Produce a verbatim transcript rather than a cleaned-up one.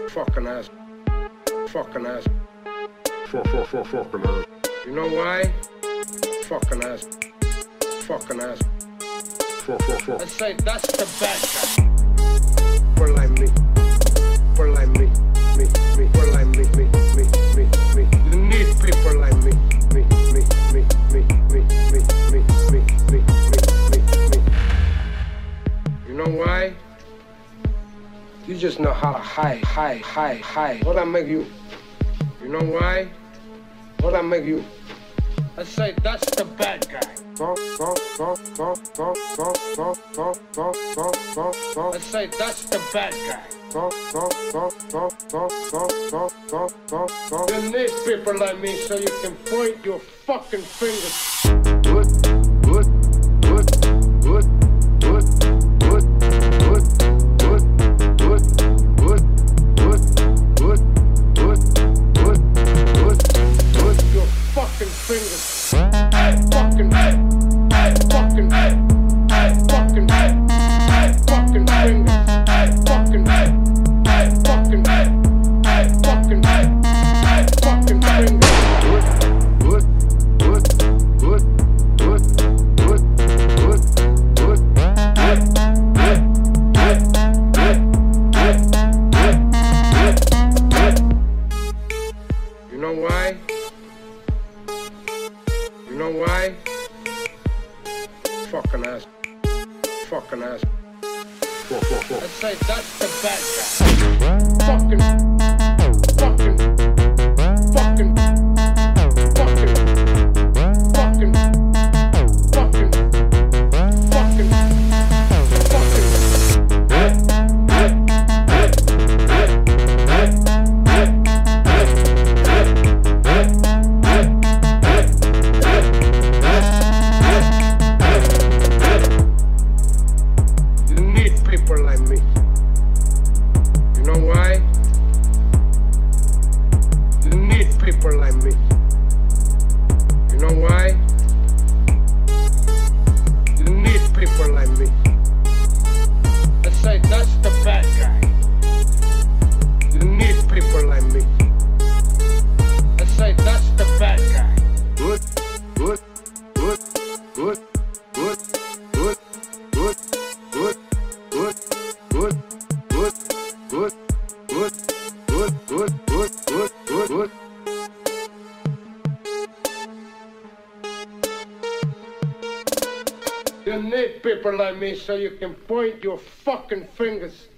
Fucking ass. Fucking ass. Fuck, fuck, fuck, fucking ass. You know why? Fucking ass. Fucking ass. Fuck, fuck, fuck. I say that's the bad guy. For like me. For like me. Me, me. For like me, me, me, me, me. You need people like me. Me, me, me, me, me, me, me, me, me, me, me, me. You know why? You just know how to hide, hide, hide, hide. What I make you? You know why? What I make you? I say that's the bad guy. Go, go, go, go, go, go, go, go, go, go, go, go. I say that's the bad guy. Go, go, go, go, go, go, go, go, go, go. You need people like me so you can point your fucking fingers. Good, good, good, good, good, good, good, good, good, good, good, good, good, good, good, good. Your fucking fingers. Hey, fucking, hey, hey, fucking, hey, hey, fucking, hey, hey, fucking fingers. Hey, fucking, hey, hey, fucking, hey, hey, fucking, hey, hey, fucking fingers. Good, good, good, good, good, good, good, good, good, good, good, good, good, good. You know why? You know why? Fucking ass. Fucking ass. Fuck, fuck, fuck. I say that's the bad guy. Fucking. Fucking. Fucking. Fucking. Fucking. Fucking. Fucking. People like me. You know why? You need people like me. You know why? You need people like me. I say that's the bad guy. You need people like me. I say that's the bad guy. Good, good, good, good, good, good, good, good. Good, good, good, good, good, good, good, good, good, good, good. You need people like me so you can point your fucking fingers